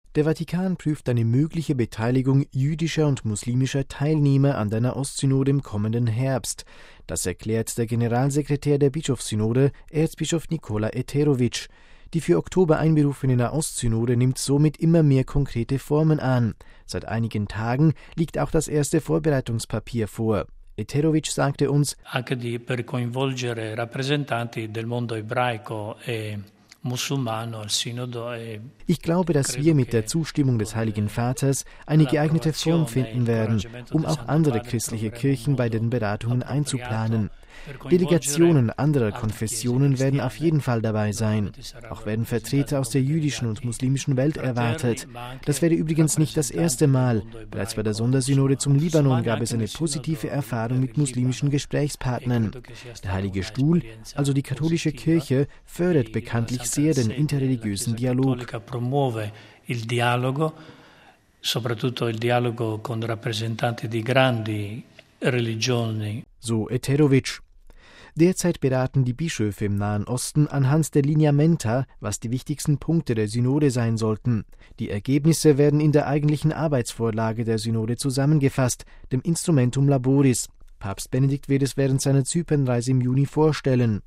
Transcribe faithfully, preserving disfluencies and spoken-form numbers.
Der Vatikan prüft eine mögliche Beteiligung jüdischer und muslimischer Teilnehmer an der Nahostsynode im kommenden Herbst. Das erklärt der Generalsekretär der Bischofssynode, Erzbischof Nikola Eterovic. Die für Oktober einberufene Nahostsynode nimmt somit immer mehr konkrete Formen an. Seit einigen Tagen liegt auch das erste Vorbereitungspapier vor. Eterovic sagte uns, anche di per coinvolgere rappresentanti del mondo ebraico e ich glaube, dass wir mit der Zustimmung des Heiligen Vaters eine geeignete Form finden werden, um auch andere christliche Kirchen bei den Beratungen einzuplanen. Delegationen anderer Konfessionen werden auf jeden Fall dabei sein. Auch werden Vertreter aus der jüdischen und muslimischen Welt erwartet. Das wäre übrigens nicht das erste Mal. Bereits bei der Sondersynode zum Libanon gab es eine positive Erfahrung mit muslimischen Gesprächspartnern. Der Heilige Stuhl, also die katholische Kirche, fördert bekanntlich sehr den interreligiösen Dialog. Il dialogo, soprattutto il dialogo con rappresentanti di grandi religioni. So Eterovic. Derzeit beraten die Bischöfe im Nahen Osten anhand der Lineamenta, was die wichtigsten Punkte der Synode sein sollten. Die Ergebnisse werden in der eigentlichen Arbeitsvorlage der Synode zusammengefasst, dem Instrumentum Laboris. Papst Benedikt wird es während seiner Zypernreise im Juni vorstellen.